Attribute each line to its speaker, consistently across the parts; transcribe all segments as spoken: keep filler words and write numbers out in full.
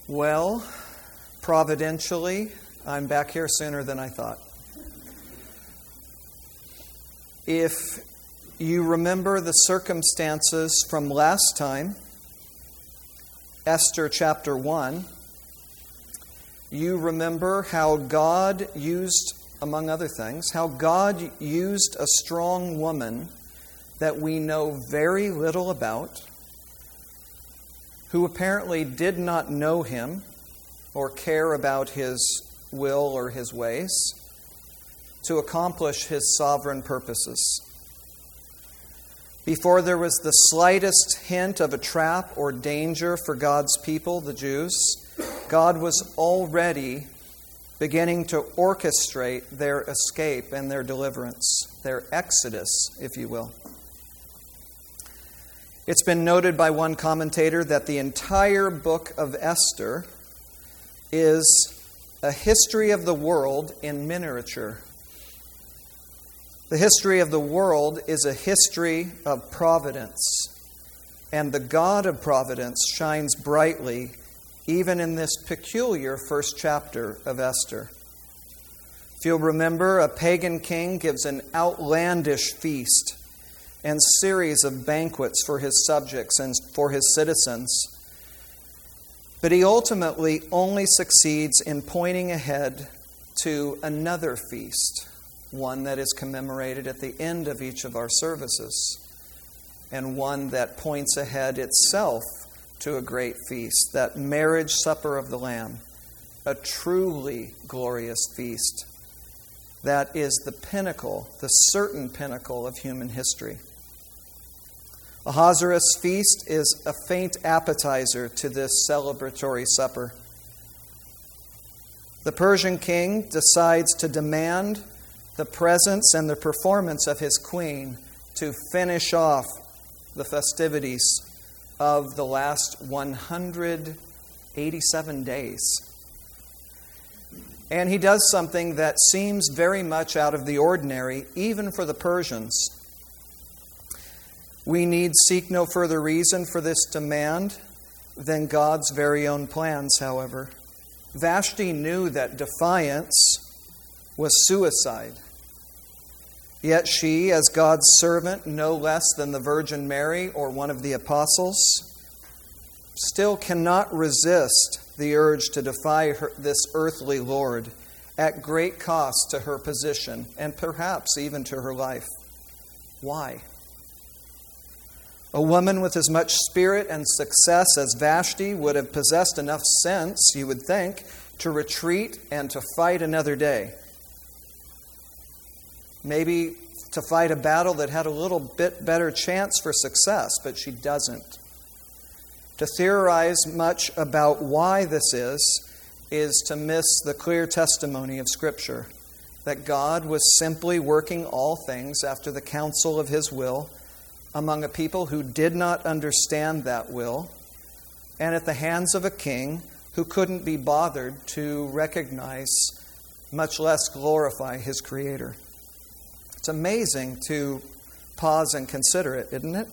Speaker 1: Well, providentially, I'm back here sooner than I thought. If you remember the circumstances from last time, Esther chapter one, you remember how God used, among other things, how God used a strong woman that we know very little about, who apparently did not know him or care about his will or his ways, to accomplish his sovereign purposes. Before there was the slightest hint of a trap or danger for God's people, the Jews, God was already beginning to orchestrate their escape and their deliverance, their exodus, if you will. It's been noted by one commentator that the entire book of Esther is a history of the world in miniature. The history of the world is a history of providence, and the God of providence shines brightly even in this peculiar first chapter of Esther. If you'll remember, a pagan king gives an outlandish feast and series of banquets for his subjects and for his citizens. But he ultimately only succeeds in pointing ahead to another feast, one that is commemorated at the end of each of our services, and one that points ahead itself to a great feast, that marriage supper of the Lamb, a truly glorious feast that is the pinnacle, the certain pinnacle of human history. Ahasuerus' feast is a faint appetizer to this celebratory supper. The Persian king decides to demand the presence and the performance of his queen to finish off the festivities of the last one hundred eighty-seven days. And he does something that seems very much out of the ordinary, even for the Persians. We need seek no further reason for this demand than God's very own plans, however. Vashti knew that defiance was suicide. Yet she, as God's servant, no less than the Virgin Mary or one of the apostles, still cannot resist the urge to defy her, this earthly Lord at great cost to her position and perhaps even to her life. Why? A woman with as much spirit and success as Vashti would have possessed enough sense, you would think, to retreat and to fight another day. Maybe to fight a battle that had a little bit better chance for success, but she doesn't. To theorize much about why this is, is to miss the clear testimony of Scripture, that God was simply working all things after the counsel of His will among a people who did not understand that will, and at the hands of a king who couldn't be bothered to recognize, much less glorify, his Creator. It's amazing to pause and consider it, isn't it?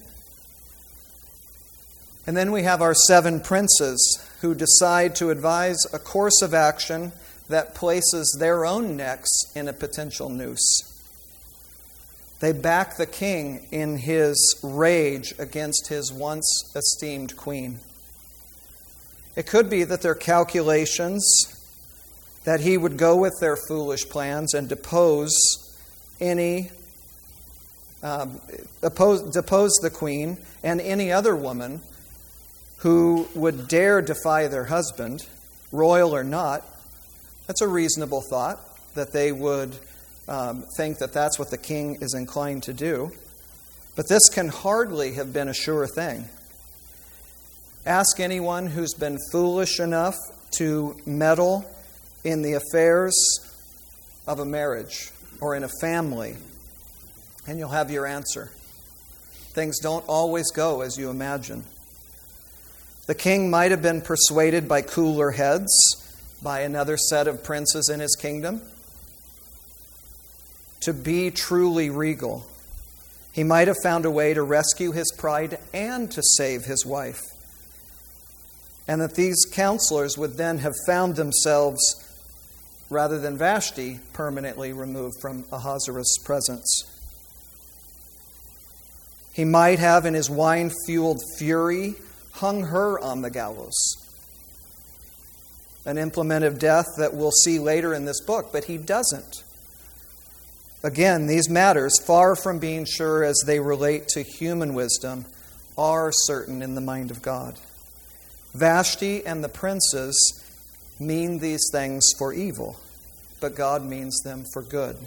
Speaker 1: And then we have our seven princes who decide to advise a course of action that places their own necks in a potential noose. They back the king in his rage against his once esteemed queen. It could be that their calculations, that he would go with their foolish plans and depose any, um, oppose, depose the queen and any other woman who would dare defy their husband, royal or not. That's a reasonable thought, that they would um, think that that's what the king is inclined to do. But this can hardly have been a sure thing. Ask anyone who's been foolish enough to meddle in the affairs of a marriage or in a family, and you'll have your answer. Things don't always go as you imagine. The king might have been persuaded by cooler heads, by another set of princes in his kingdom, to be truly regal. He might have found a way to rescue his pride and to save his wife. and that these counselors would then have found themselves, rather than Vashti, permanently removed from Ahasuerus' presence. He might have, in his wine-fueled fury, hung her on the gallows. An implement of death that we'll see later in this book, but he doesn't. Again, these matters, far from being sure as they relate to human wisdom, are certain in the mind of God. Vashti and the princes mean these things for evil, but God means them for good.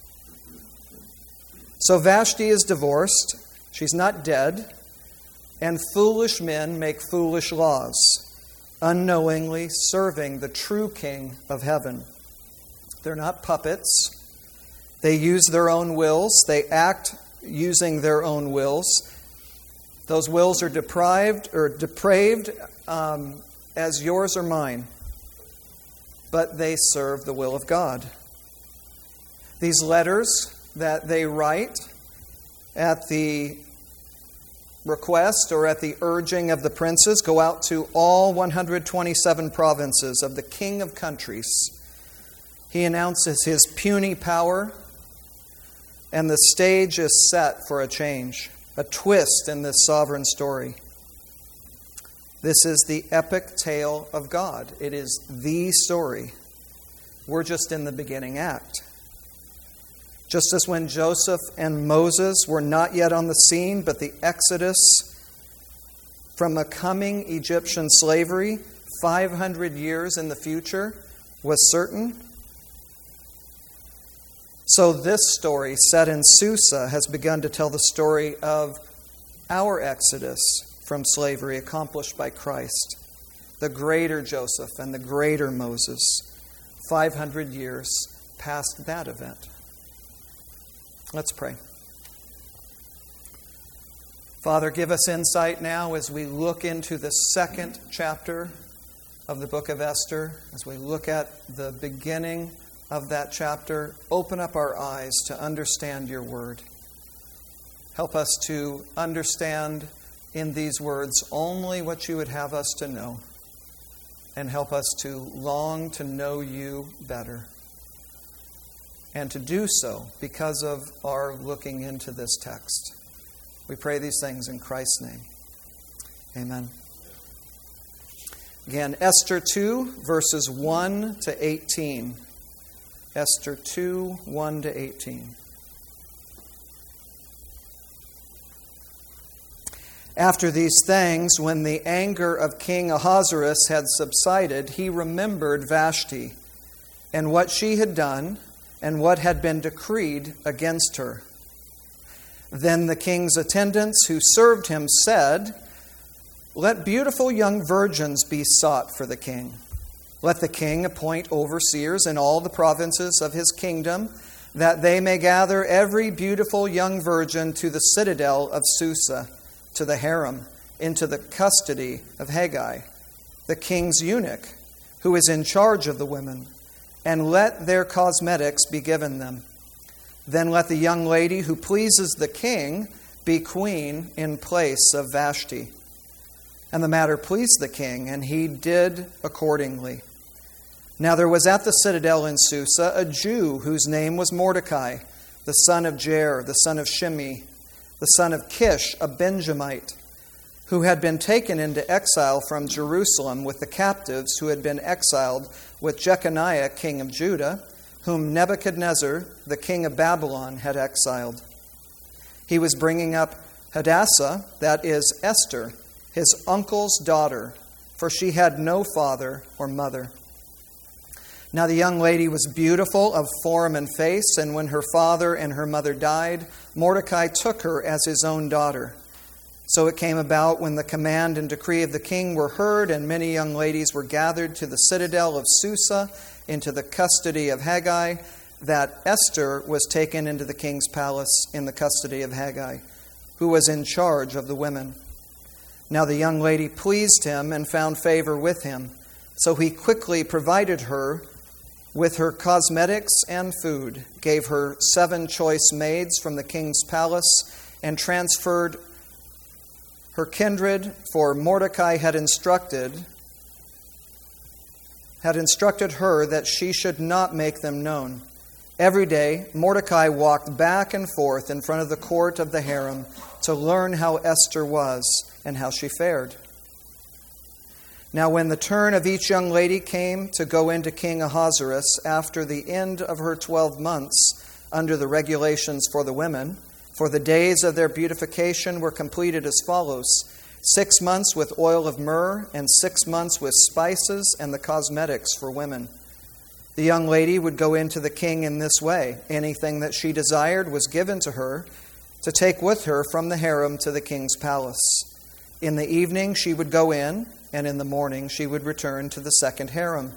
Speaker 1: So Vashti is divorced. She's not dead. And foolish men make foolish laws, unknowingly serving the true King of heaven. They're not puppets. They use their own wills. They act using their own wills. Those wills are deprived or depraved um, as yours or mine, but they serve the will of God. These letters that they write at the request or at the urging of the princes go out to all one hundred twenty-seven provinces of the king of countries. He announces his puny power, and the stage is set for a change, a twist in this sovereign story. This is the epic tale of God. It is the story. We're just in the beginning act. Just as when Joseph and Moses were not yet on the scene, but the exodus from a coming Egyptian slavery five hundred years in the future was certain, so this story, set in Susa, has begun to tell the story of our exodus from slavery accomplished by Christ, the greater Joseph and the greater Moses, five hundred years past that event. Let's pray. Father, give us insight now as we look into the second chapter of the book of Esther, as we look at the beginning of that chapter. Open up our eyes to understand your word. Help us to understand in these words only what you would have us to know, and help us to long to know you better, and to do so because of our looking into this text. We pray these things in Christ's name. Amen. Again, Esther two, verses one to eighteen. Esther two, one to eighteen. After these things, when the anger of King Ahasuerus had subsided, he remembered Vashti and what she had done and what had been decreed against her. Then the king's attendants who served him said, "Let beautiful young virgins be sought for the king. Let the king appoint overseers in all the provinces of his kingdom, that they may gather every beautiful young virgin to the citadel of Susa, to the harem, into the custody of Haggai, the king's eunuch, who is in charge of the women, and let their cosmetics be given them. Then let the young lady who pleases the king be queen in place of Vashti." And the matter pleased the king, and he did accordingly. Now there was at the citadel in Susa a Jew whose name was Mordecai, the son of Jair, the son of Shimei, the son of Kish, a Benjamite, who had been taken into exile from Jerusalem with the captives who had been exiled with Jeconiah, king of Judah, whom Nebuchadnezzar, the king of Babylon, had exiled. He was bringing up Hadassah, that is Esther, his uncle's daughter, for she had no father or mother. Now the young lady was beautiful of form and face, and when her father and her mother died, Mordecai took her as his own daughter. So it came about when the command and decree of the king were heard, and many young ladies were gathered to the citadel of Susa into the custody of Haggai, that Esther was taken into the king's palace in the custody of Haggai, who was in charge of the women. Now the young lady pleased him and found favor with him, so he quickly provided her with her cosmetics and food, gave her seven choice maids from the king's palace, and transferred her kindred, for Mordecai had instructed had instructed her that she should not make them known. Every day, Mordecai walked back and forth in front of the court of the harem to learn how Esther was and how she fared. Now when the turn of each young lady came to go into King Ahasuerus after the end of her twelve months under the regulations for the women, for the days of their beautification were completed as follows: six months with oil of myrrh, and six months with spices and the cosmetics for women. The young lady would go into the king in this way. Anything that she desired was given to her to take with her from the harem to the king's palace. In the evening she would go in, and in the morning she would return to the second harem,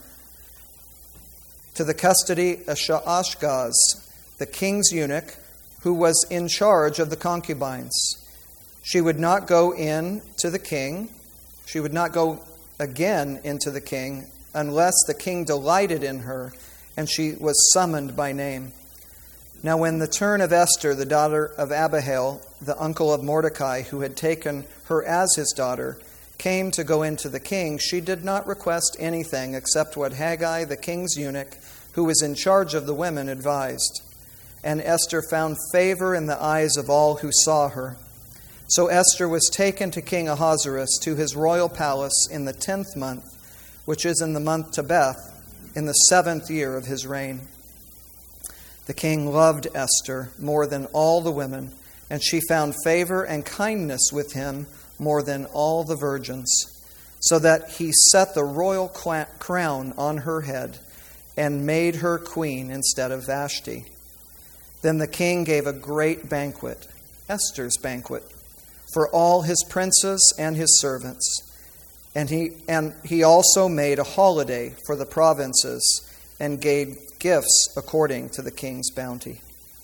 Speaker 1: to the custody of Shaashgaz, the king's eunuch, who was in charge of the concubines. She would not go in to the king. She would not go again into the king unless the king delighted in her and she was summoned by name. Now when the turn of Esther, the daughter of Abihail, the uncle of Mordecai, who had taken her as his daughter, came to go into the king, she did not request anything except what Haggai, the king's eunuch, who was in charge of the women, advised. And Esther found favor in the eyes of all who saw her. So Esther was taken to King Ahasuerus to his royal palace in the tenth month, which is in the month Tebeth, in the seventh year of his reign. The king loved Esther more than all the women, and she found favor and kindness with him more than all the virgins, so that he set the royal crown on her head and made her queen instead of Vashti. Then the king gave a great banquet, Esther's banquet, for all his princes and his servants. And he, and he also made a holiday for the provinces and gave gifts according to the king's bounty.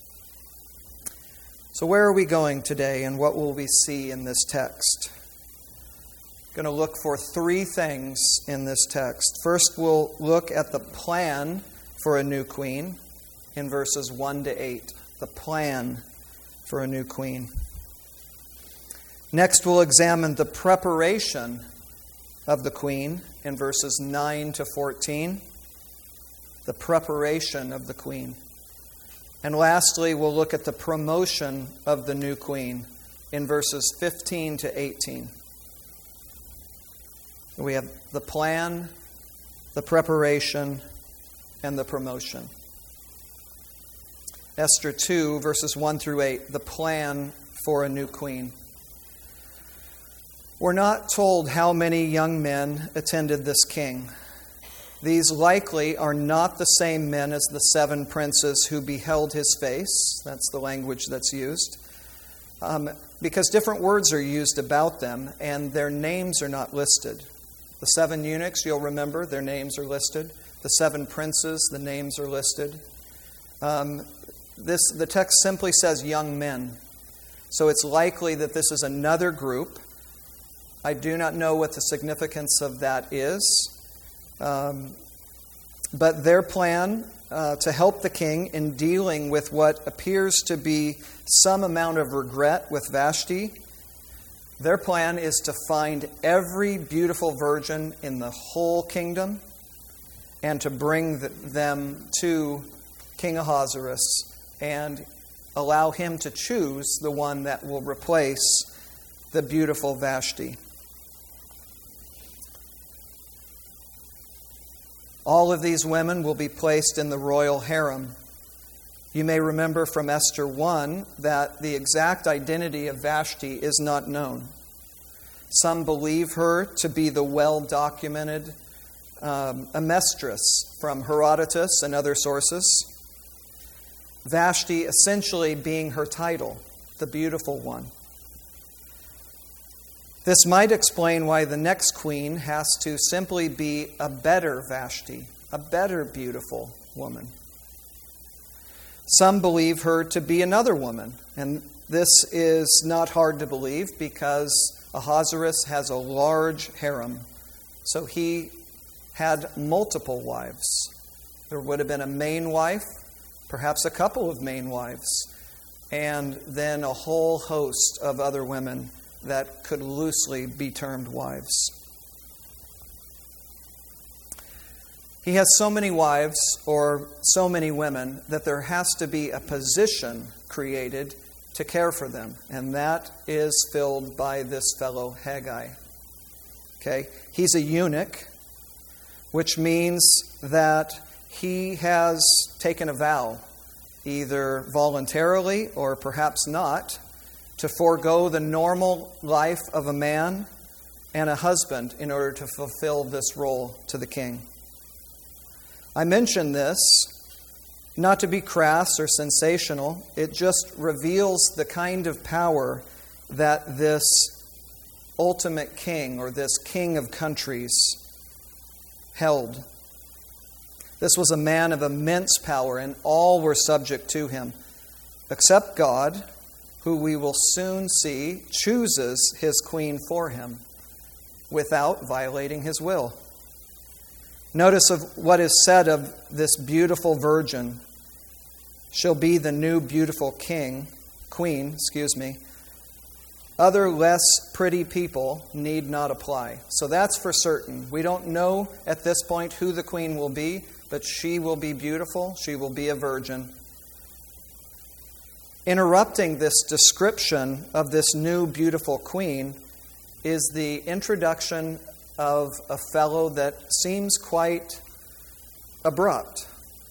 Speaker 1: So where are we going today, and what will we see in this text? I'm going to look for three things in this text. First, we'll look at the plan for a new queen in verses one to eight. The plan for a new queen. Next, we'll examine the preparation of the queen in verses nine to fourteen. The preparation of the queen. And lastly, we'll look at the promotion of the new queen in verses fifteen to eighteen. We have the plan, the preparation, and the promotion. Esther two, verses one through eight, the plan for a new queen. We're not told how many young men attended this king. These likely are not the same men as the seven princes who beheld his face. That's the language that's used. Um, because different words are used about them, and their names are not listed. The seven eunuchs, you'll remember, their names are listed. The seven princes, the names are listed. Um, this the text simply says young men. So it's likely that this is another group. I do not know what the significance of that is. Um, but their plan uh, to help the king in dealing with what appears to be some amount of regret with Vashti, their plan is to find every beautiful virgin in the whole kingdom and to bring the, them to King Ahasuerus and allow him to choose the one that will replace the beautiful Vashti. All of these women will be placed in the royal harem. You may remember from Esther one that the exact identity of Vashti is not known. Some believe her to be the well-documented um, Amestris from Herodotus and other sources. Vashti essentially being her title, the beautiful one. This might explain why the next queen has to simply be a better Vashti, a better beautiful woman. Some believe her to be another woman, and this is not hard to believe because Ahasuerus has a large harem, so he had multiple wives. There would have been a main wife, perhaps a couple of main wives, and then a whole host of other women that could loosely be termed wives. He has so many wives or so many women that there has to be a position created to care for them. And that is filled by this fellow Haggai. Okay? He's a eunuch, which means that he has taken a vow, either voluntarily or perhaps not, to forego the normal life of a man and a husband in order to fulfill this role to the king. I mention this not to be crass or sensational. It just reveals the kind of power that this ultimate king or this king of countries held. This was a man of immense power, and all were subject to him, except God, who we will soon see chooses his queen for him without violating his will. Notice of what is said of this beautiful virgin. She'll be the new beautiful king, queen, excuse me. Other less pretty people need not apply. So that's for certain. We don't know at this point who the queen will be, but she will be beautiful. She will be a virgin. Interrupting this description of this new beautiful queen is the introduction of a fellow that seems quite abrupt.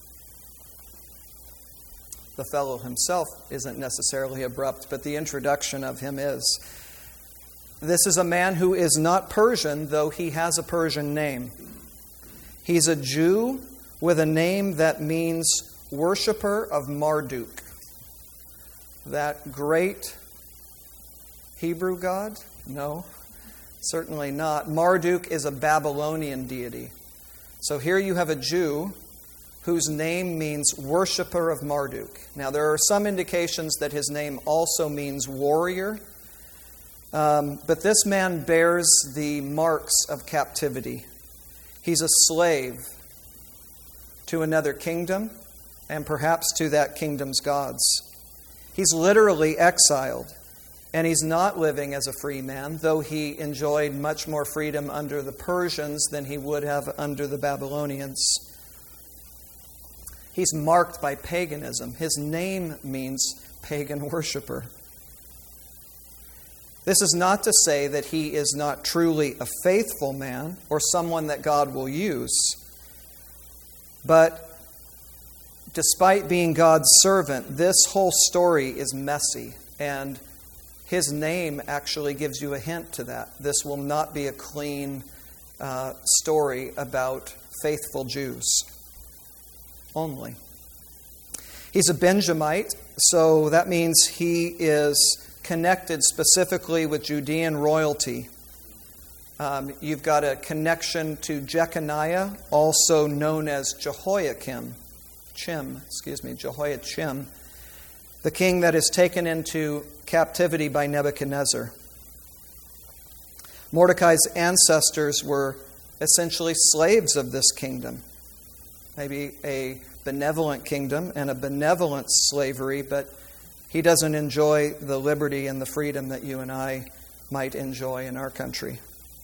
Speaker 1: The fellow himself isn't necessarily abrupt, but the introduction of him is. This is a man who is not Persian, though he has a Persian name. He's a Jew with a name that means worshiper of Marduk, that great Hebrew god? No, certainly not. Marduk is a Babylonian deity. So here you have a Jew whose name means worshiper of Marduk. Now, there are some indications that his name also means warrior, um, but this man bears the marks of captivity. He's a slave to another kingdom, and perhaps to that kingdom's gods. He's literally exiled, and he's not living as a free man, though he enjoyed much more freedom under the Persians than he would have under the Babylonians. He's marked by paganism. His name means pagan worshiper. This is not to say that he is not truly a faithful man or someone that God will use. But despite being God's servant, this whole story is messy, and his name actually gives you a hint to that. This will not be a clean uh, story about faithful Jews only. He's a Benjamite, so that means he is connected specifically with Judean royalty. Um, you've got a connection to Jeconiah, also known as Jehoiakim. Chim, excuse me, Jehoiachim, the king that is taken into captivity by Nebuchadnezzar. Mordecai's ancestors were essentially slaves of this kingdom. Maybe a benevolent kingdom and a benevolent slavery, but he doesn't enjoy the liberty and the freedom that you and I might enjoy in our country.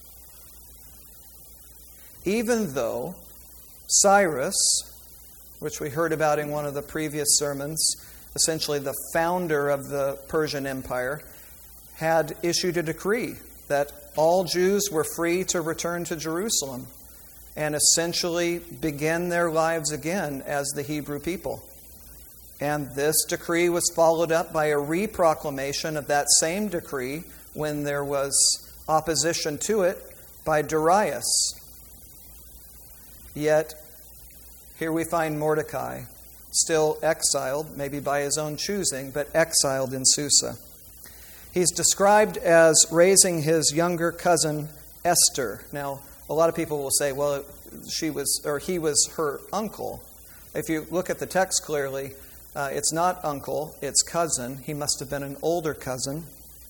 Speaker 1: Even though Cyrus, which we heard about in one of the previous sermons, essentially the founder of the Persian Empire, had issued a decree that all Jews were free to return to Jerusalem and essentially begin their lives again as the Hebrew people. And this decree was followed up by a reproclamation of that same decree when there was opposition to it by Darius. Yet, here we find Mordecai, still exiled, maybe by his own choosing, but exiled in Susa. He's described as raising his younger cousin Esther. Now, a lot of people will say, well, she was, or he was her uncle. If you look at the text clearly, uh, it's not uncle, it's cousin. He must have been an older cousin.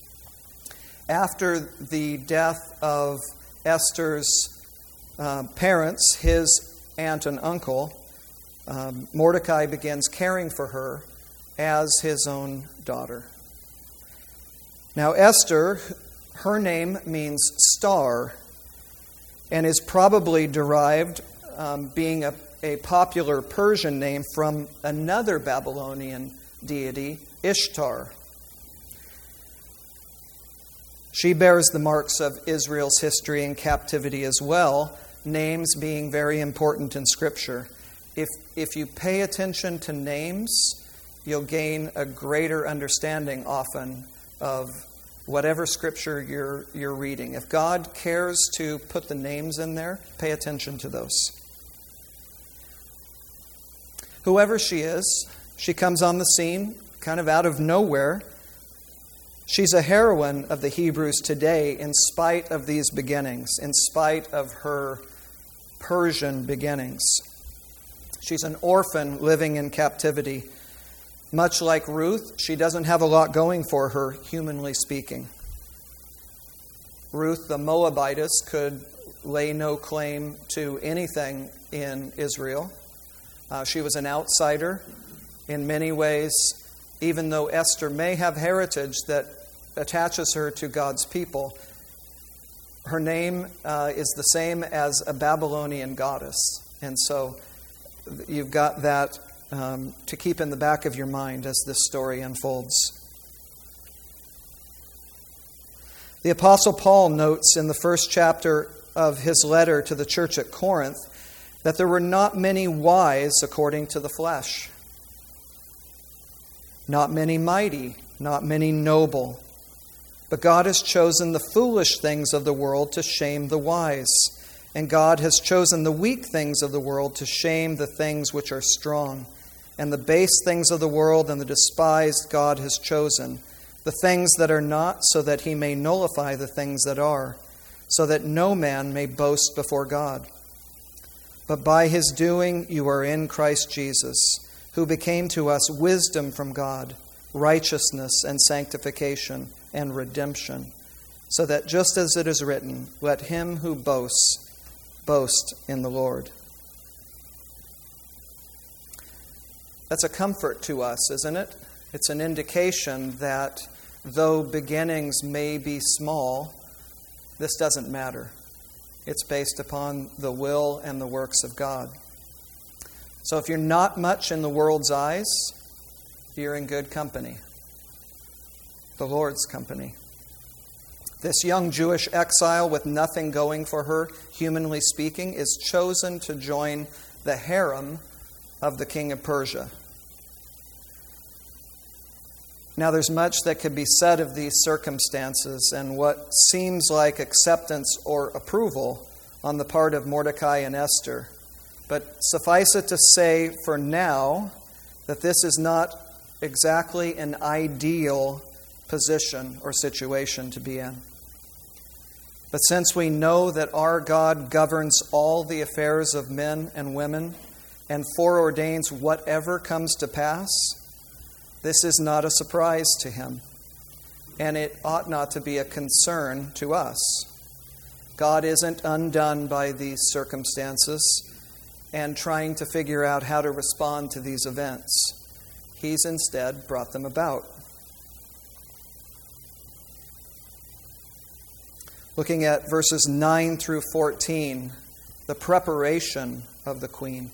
Speaker 1: After the death of Esther's uh, parents, his aunt and uncle, um, Mordecai begins caring for her as his own daughter. Now, Esther, her name means star, and is probably derived um, being a, a popular Persian name from another Babylonian deity, Ishtar. She bears the marks of Israel's history and captivity as well, names being very important in Scripture. If, if you pay attention to names, you'll gain a greater understanding often of whatever Scripture you're, you're reading. If God cares to put the names in there, pay attention to those. Whoever she is, she comes on the scene kind of out of nowhere. She's a heroine of the Hebrews today in spite of these beginnings, in spite of her Persian beginnings. She's an orphan living in captivity. Much like Ruth, she doesn't have a lot going for her, humanly speaking. Ruth, the Moabitess, could lay no claim to anything in Israel. Uh, she was an outsider in many ways, even though Esther may have heritage that attaches her to God's people. Her name uh, is the same as a Babylonian goddess. And so you've got that um, to keep in the back of your mind as this story unfolds. The Apostle Paul notes in the first chapter of his letter to the church at Corinth that there were not many wise according to the flesh, not many mighty, not many noble. But God has chosen the foolish things of the world to shame the wise. And God has chosen the weak things of the world to shame the things which are strong. And the base things of the world and the despised God has chosen, the things that are not, so that he may nullify the things that are, so that no man may boast before God. But by his doing you are in Christ Jesus, who became to us wisdom from God, righteousness and sanctification and redemption, so that just as it is written, let him who boasts boast in the Lord. That's a comfort to us, isn't it? It's an indication that though beginnings may be small, this doesn't matter. It's based upon the will and the works of God. So if you're not much in the world's eyes, you're in good company. The Lord's company. This young Jewish exile with nothing going for her, humanly speaking, is chosen to join the harem of the king of Persia. Now, there's much that could be said of these circumstances and what seems like acceptance or approval on the part of Mordecai and Esther. But suffice it to say for now that this is not exactly an ideal position or situation to be in. But since we know that our God governs all the affairs of men and women and foreordains whatever comes to pass, this is not a surprise to him, and it ought not to be a concern to us. God isn't undone by these circumstances and trying to figure out how to respond to these events. He's instead brought them about. Looking at verses nine through fourteen, the preparation of the queen.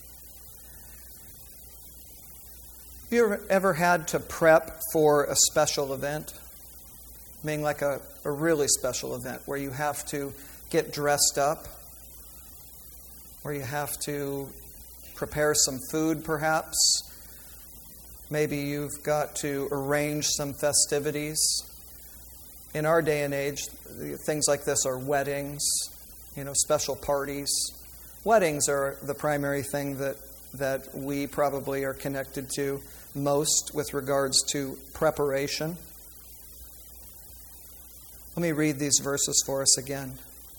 Speaker 1: Have you ever, ever had to prep for a special event? I mean, like a, a really special event where you have to get dressed up, where you have to prepare some food perhaps. Maybe you've got to arrange some festivities. In our day and age, things like this are weddings, you know, special parties. Weddings are the primary thing that, that we probably are connected to most with regards to preparation. Let me read these verses for us again.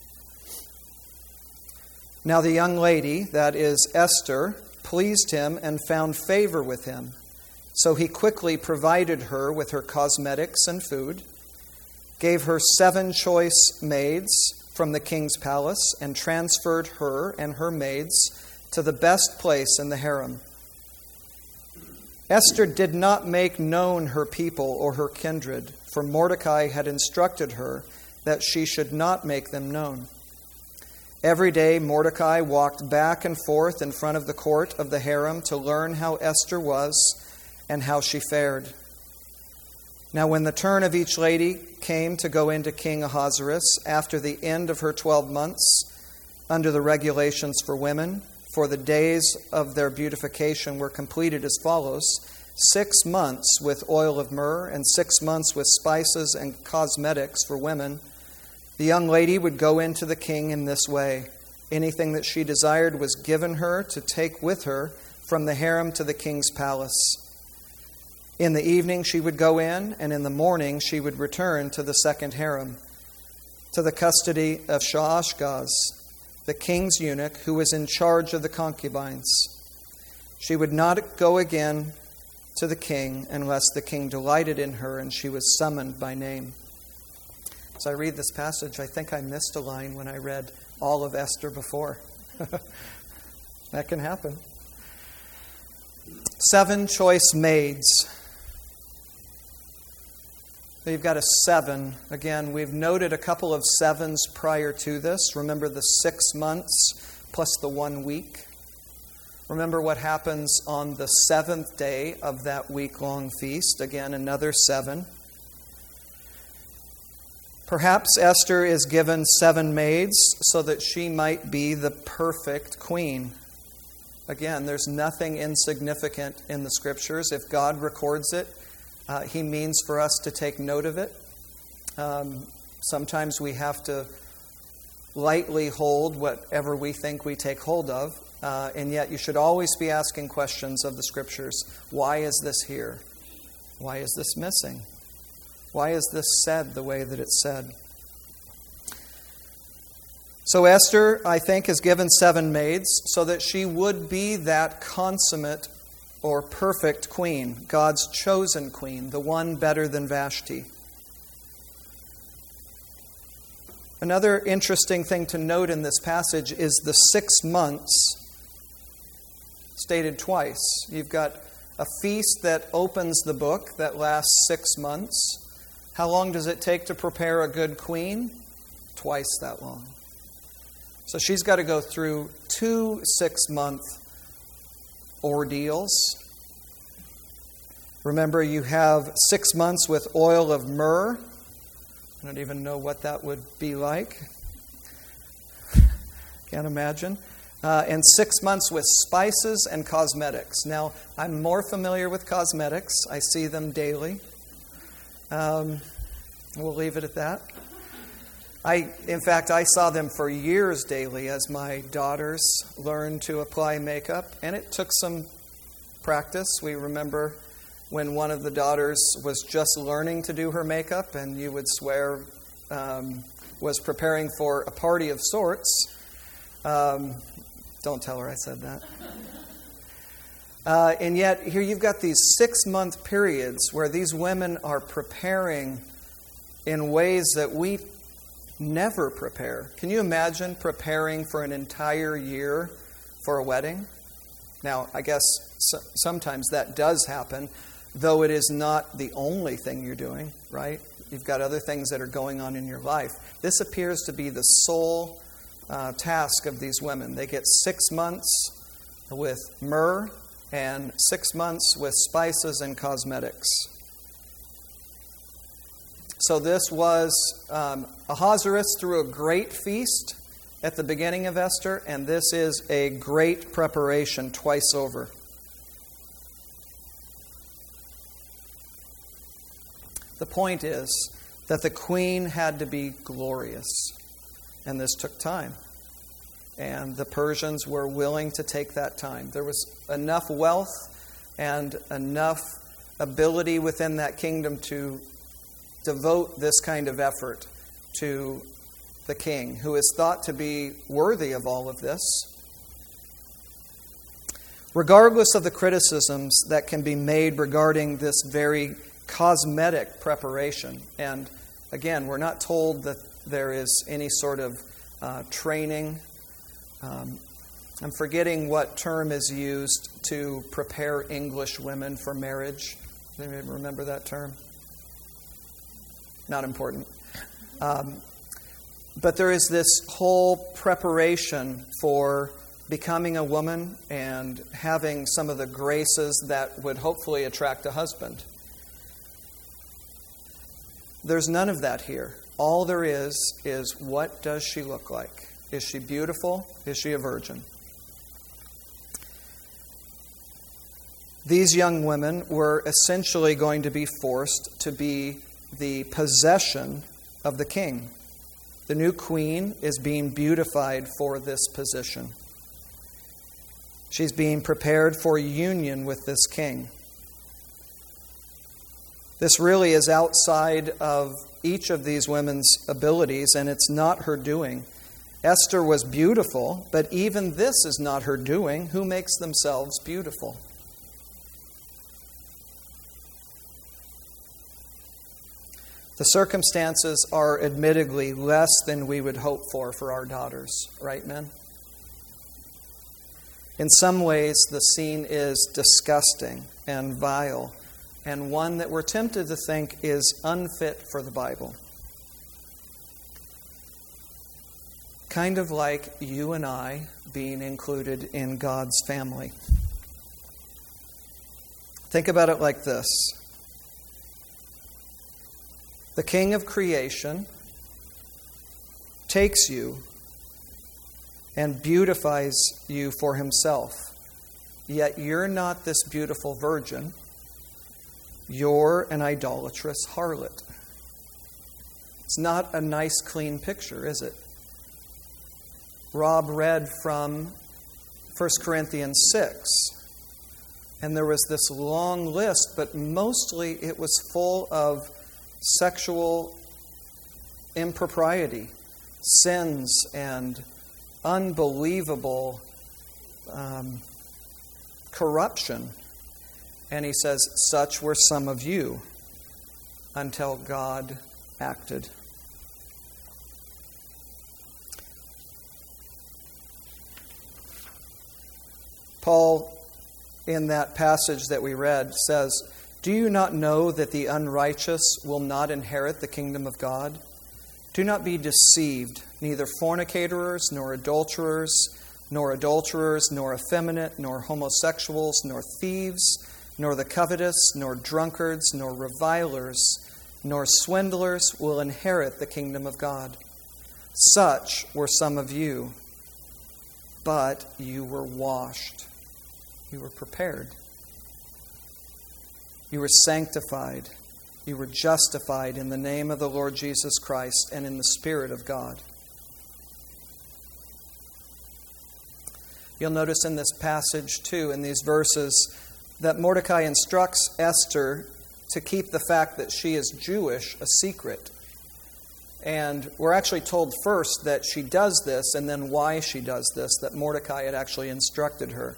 Speaker 1: Now the young lady, that is Esther, pleased him and found favor with him. So he quickly provided her with her cosmetics and food, gave her seven choice maids from the king's palace, and transferred her and her maids to the best place in the harem. Esther did not make known her people or her kindred, for Mordecai had instructed her that she should not make them known. Every day Mordecai walked back and forth in front of the court of the harem to learn how Esther was and how she fared. Now when the turn of each lady came to go into King Ahasuerus after the end of her twelve months, under the regulations for women, for the days of their beautification were completed as follows: six months with oil of myrrh and six months with spices and cosmetics for women. The young lady would go into the king in this way. Anything that she desired was given her to take with her from the harem to the king's palace. In the evening she would go in, and in the morning she would return to the second harem, to the custody of Shaashgaz, the king's eunuch who was in charge of the concubines. She would not go again to the king unless the king delighted in her and she was summoned by name. As I read this passage, I think I missed a line when I read all of Esther before. That can happen. Seven choice maids. You've got a seven. Again, we've noted a couple of sevens prior to this. Remember the six months plus the one week. Remember what happens on the seventh day of that week-long feast. Again, another seven. Perhaps Esther is given seven maids so that she might be the perfect queen. Again, there's nothing insignificant in the Scriptures. If God records it, uh, He means for us to take note of it. Um, sometimes we have to lightly hold whatever we think we take hold of. Uh, and yet you should always be asking questions of the Scriptures. Why is this here? Why is this missing? Why is this said the way that it's said? So Esther, I think, is given seven maids so that she would be that consummate or perfect queen, God's chosen queen, the one better than Vashti. Another interesting thing to note in this passage is the six months stated twice. You've got a feast that opens the book that lasts six months. How long does it take to prepare a good queen? Twice that long. So she's got to go through two six-month ordeals. Remember, you have six months with oil of myrrh. I don't even know what that would be like. Can't imagine. Uh, and six months with spices and cosmetics. Now, I'm more familiar with cosmetics. I see them daily. Um, we'll leave it at that. I, in fact, I saw them for years daily as my daughters learned to apply makeup, and it took some practice. We remember when one of the daughters was just learning to do her makeup, and you would swear um, was preparing for a party of sorts. Um, don't tell her I said that. Uh, and yet, here you've got these six-month periods where these women are preparing in ways that we never prepare. Can you imagine preparing for an entire year for a wedding? Now, I guess so, sometimes that does happen, though it is not the only thing you're doing, right? You've got other things that are going on in your life. This appears to be the sole uh, task of these women. They get six months with myrrh and six months with spices and cosmetics. So this was, um, Ahasuerus threw a great feast at the beginning of Esther, and this is a great preparation twice over. The point is that the queen had to be glorious, and this took time. And the Persians were willing to take that time. There was enough wealth and enough ability within that kingdom to devote this kind of effort to the king, who is thought to be worthy of all of this. Regardless of the criticisms that can be made regarding this very cosmetic preparation, and again, we're not told that there is any sort of uh, training. Um, I'm forgetting what term is used to prepare English women for marriage. Anybody remember that term? Not important. Um, But there is this whole preparation for becoming a woman and having some of the graces that would hopefully attract a husband. There's none of that here. All there is is, what does she look like? Is she beautiful? Is she a virgin? These young women were essentially going to be forced to be the possession of the king. The new queen is being beautified for this position. She's being prepared for union with this king. This really is outside of each of these women's abilities, and it's not her doing. Esther was beautiful, but even this is not her doing. Who makes themselves beautiful? The circumstances are admittedly less than we would hope for for our daughters, right, men? In some ways, the scene is disgusting and vile, and one that we're tempted to think is unfit for the Bible. Kind of like you and I being included in God's family. Think about it like this. The King of creation takes you and beautifies you for himself. Yet you're not this beautiful virgin. You're an idolatrous harlot. It's not a nice, clean picture, is it? Rob read from First Corinthians six, and there was this long list, but mostly it was full of sexual impropriety, sins, and unbelievable um, corruption. And he says, such were some of you until God acted. Paul, in that passage that we read, says, do you not know that the unrighteous will not inherit the kingdom of God? Do not be deceived, neither fornicators, nor adulterers, nor adulterers, nor effeminate, nor homosexuals, nor thieves, nor the covetous, nor drunkards, nor revilers, nor swindlers will inherit the kingdom of God. Such were some of you, but you were washed. You were prepared. You were sanctified. You were justified in the name of the Lord Jesus Christ and in the Spirit of God. You'll notice in this passage, too, in these verses, that Mordecai instructs Esther to keep the fact that she is Jewish a secret. And we're actually told first that she does this, and then why she does this, that Mordecai had actually instructed her.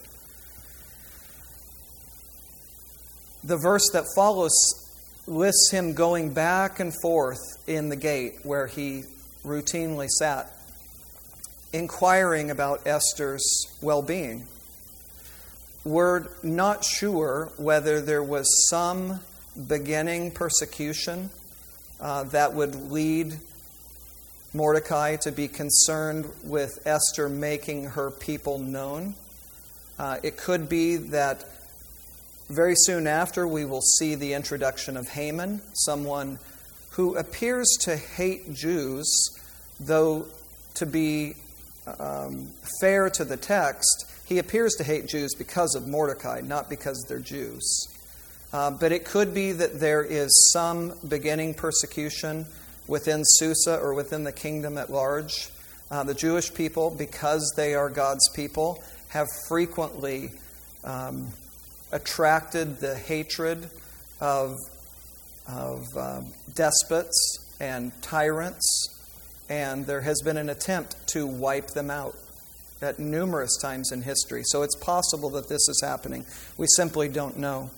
Speaker 1: The verse that follows lists him going back and forth in the gate where he routinely sat, inquiring about Esther's well-being. We're not sure whether there was some beginning persecution uh, that would lead Mordecai to be concerned with Esther making her people known. Uh, it could be that very soon after we will see the introduction of Haman, someone who appears to hate Jews, though to be um, fair to the text, he appears to hate Jews because of Mordecai, not because they're Jews. Uh, but it could be that there is some beginning persecution within Susa or within the kingdom at large. Uh, the Jewish people, because they are God's people, have frequently um, attracted the hatred of, of um, despots and tyrants, and there has been an attempt to wipe them out at numerous times in history. So it's possible that this is happening. We simply don't know.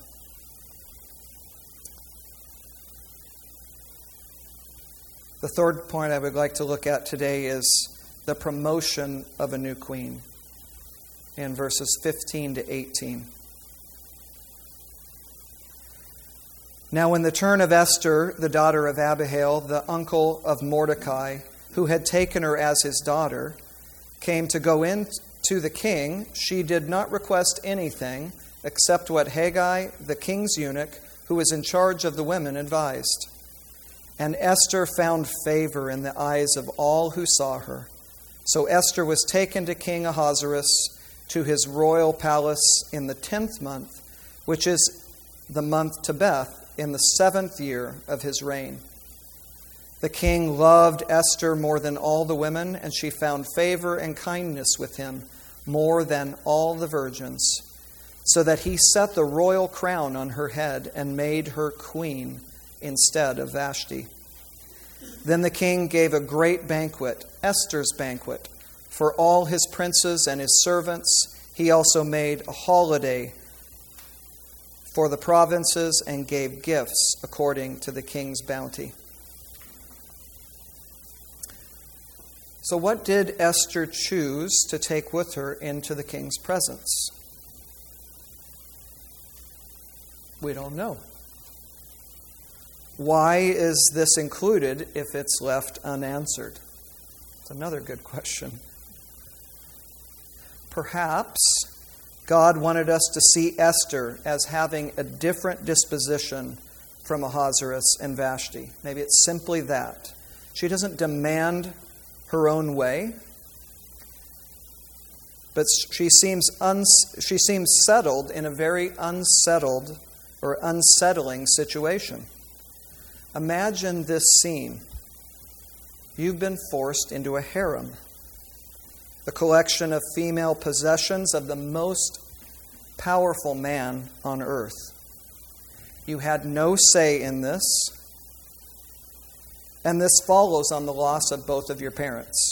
Speaker 1: The third point I would like to look at today is the promotion of a new queen in verses fifteen to eighteen. Now when the turn of Esther, the daughter of Abihail, the uncle of Mordecai, who had taken her as his daughter, came to go in to the king, she did not request anything except what Haggai, the king's eunuch, who was in charge of the women, advised. And Esther found favor in the eyes of all who saw her. So Esther was taken to King Ahasuerus to his royal palace in the tenth month, which is the month Tebeth, in the seventh year of his reign. The king loved Esther more than all the women, and she found favor and kindness with him more than all the virgins, so that he set the royal crown on her head and made her queen instead of Vashti. Then the king gave a great banquet, Esther's banquet, for all his princes and his servants. He also made a holiday for the provinces and gave gifts according to the king's bounty. So what did Esther choose to take with her into the king's presence? We don't know. Why is this included if it's left unanswered? It's another good question. Perhaps God wanted us to see Esther as having a different disposition from Ahasuerus and Vashti. Maybe it's simply that. She doesn't demand her own way, but she seems uns- she seems settled in a very unsettled or unsettling situation. Imagine this scene. You've been forced into a harem, the collection of female possessions of the most powerful man on earth. You had no say in this, and this follows on the loss of both of your parents.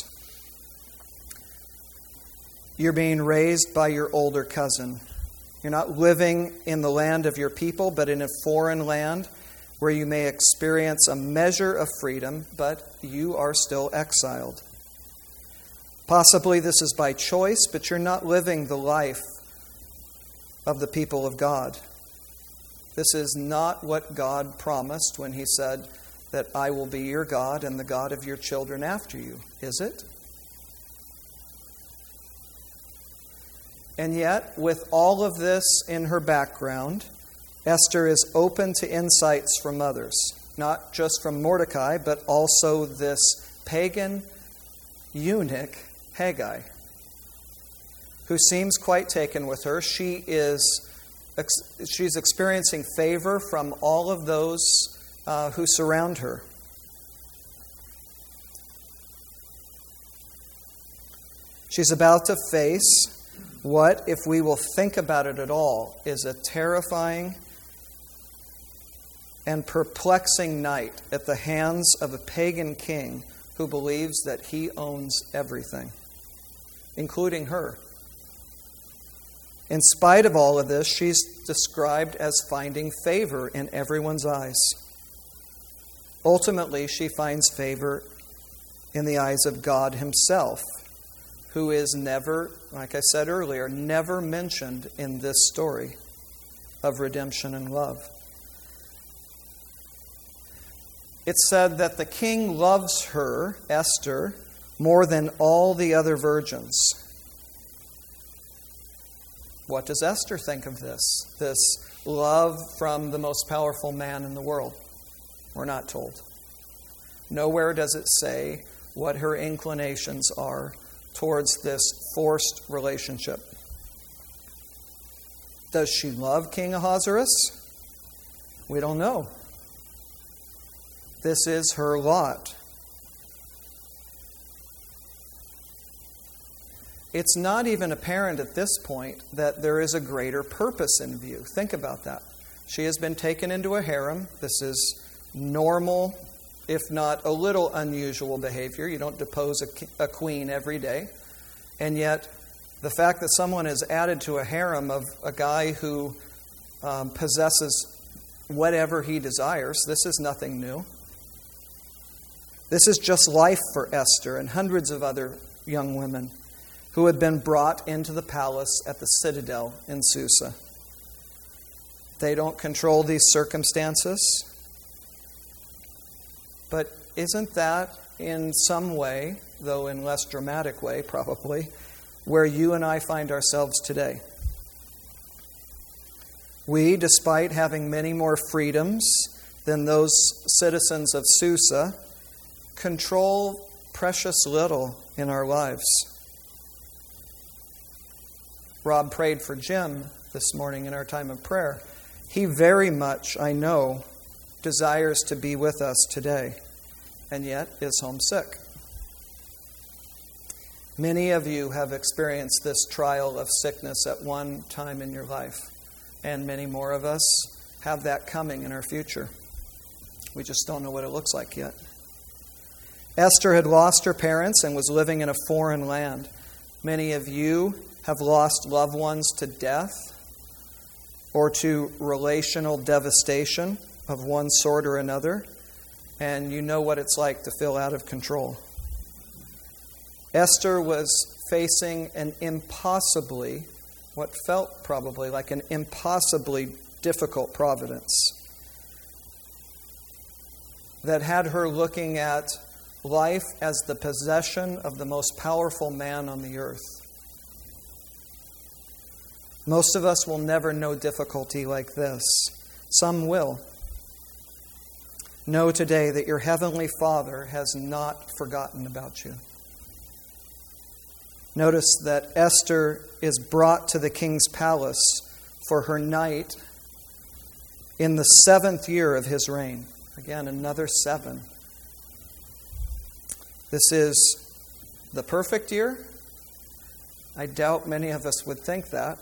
Speaker 1: You're being raised by your older cousin. You're not living in the land of your people, but in a foreign land where you may experience a measure of freedom, but you are still exiled. Possibly this is by choice, but you're not living the life of the people of God. This is not what God promised when He said that I will be your God and the God of your children after you, is it? And yet, with all of this in her background, Esther is open to insights from others, not just from Mordecai, but also this pagan eunuch, Haggai, who seems quite taken with her. She is she's experiencing favor from all of those uh, who surround her. She's about to face what, if we will think about it at all, is a terrifying and perplexing night at the hands of a pagan king who believes that he owns everything, including her. In spite of all of this, she's described as finding favor in everyone's eyes. Ultimately, she finds favor in the eyes of God Himself, who is never, like I said earlier, never mentioned in this story of redemption and love. It's said that the king loves her, Esther, more than all the other virgins. What does Esther think of this? This love from the most powerful man in the world? We're not told. Nowhere does it say what her inclinations are towards this forced relationship. Does she love King Ahasuerus? We don't know. This is her lot. It's not even apparent at this point that there is a greater purpose in view. Think about that. She has been taken into a harem. This is normal, if not a little unusual behavior. You don't depose a, a queen every day. And yet, the fact that someone is added to a harem of a guy who um, possesses whatever he desires, this is nothing new. This is just life for Esther and hundreds of other young women who had been brought into the palace at the citadel in Susa. They don't control these circumstances. But isn't that in some way, though in less dramatic way probably, where you and I find ourselves today. We, despite having many more freedoms than those citizens of Susa, control precious little in our lives. Rob prayed for Jim this morning in our time of prayer. He very much, I know, desires to be with us today, and yet is homesick. Many of you have experienced this trial of sickness at one time in your life, and many more of us have that coming in our future. We just don't know what it looks like yet. Esther had lost her parents and was living in a foreign land. Many of you have lost loved ones to death or to relational devastation of one sort or another, and you know what it's like to feel out of control. Esther was facing an impossibly, what felt probably like an impossibly difficult providence that had her looking at life as the possession of the most powerful man on the earth. Most of us will never know difficulty like this. Some will. Know today that your Heavenly Father has not forgotten about you. Notice that Esther is brought to the king's palace for her night in the seventh year of his reign. Again, another seven. This is the perfect year? I doubt many of us would think that.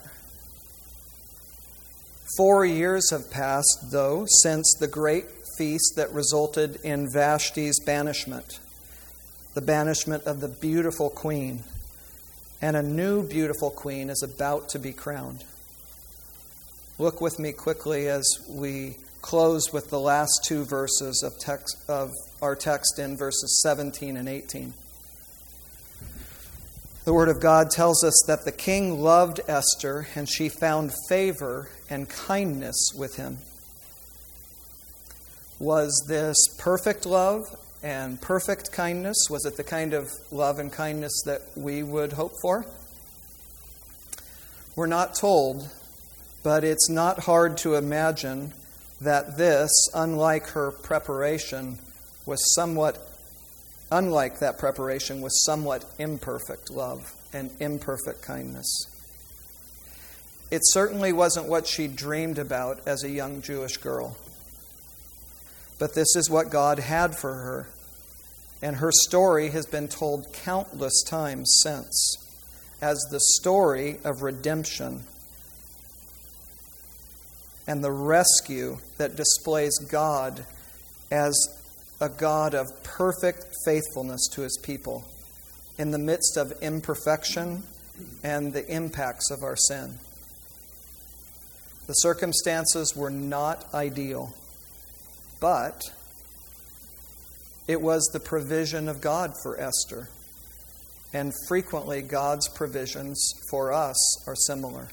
Speaker 1: Four years have passed, though, since the great feast that resulted in Vashti's banishment, the banishment of the beautiful queen. And a new beautiful queen is about to be crowned. Look with me quickly as we close with the last two verses of text of our text in verses seventeen and eighteen. The Word of God tells us that the king loved Esther, and she found favor and kindness with him. Was this perfect love and perfect kindness? Was it the kind of love and kindness that we would hope for? We're not told, but it's not hard to imagine that this, unlike her preparation, was somewhat, unlike that preparation, was somewhat imperfect love and imperfect kindness. It certainly wasn't what she dreamed about as a young Jewish girl. But this is what God had for her. And her story has been told countless times since as the story of redemption and the rescue that displays God as a God of perfect faithfulness to His people in the midst of imperfection and the impacts of our sin. The circumstances were not ideal, but it was the provision of God for Esther. And frequently God's provisions for us are similar.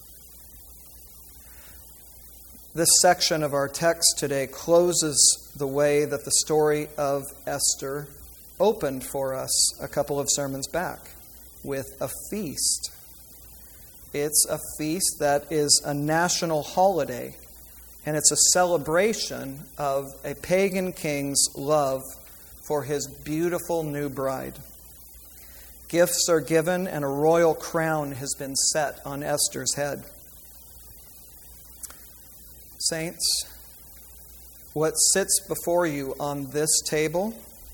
Speaker 1: This section of our text today closes the way that the story of Esther opened for us a couple of sermons back, with a feast. It's a feast that is a national holiday, and it's a celebration of a pagan king's love for his beautiful new bride. Gifts are given, and a royal crown has been set on Esther's head. Saints, what sits before you on this table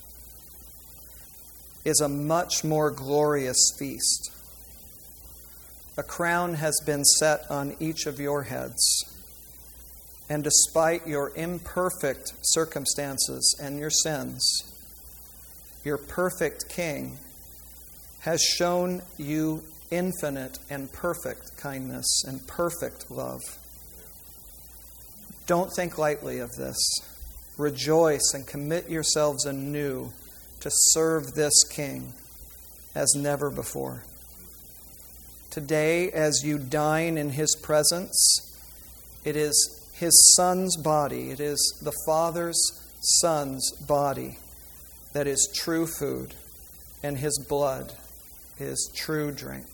Speaker 1: is a much more glorious feast. A crown has been set on each of your heads. And despite your imperfect circumstances and your sins, your perfect King has shown you infinite and perfect kindness and perfect love. Don't think lightly of this. Rejoice and commit yourselves anew to serve this King as never before. Today, as you dine in His presence, it is His Son's body, it is the Father's Son's body that is true food, and his blood is true drink.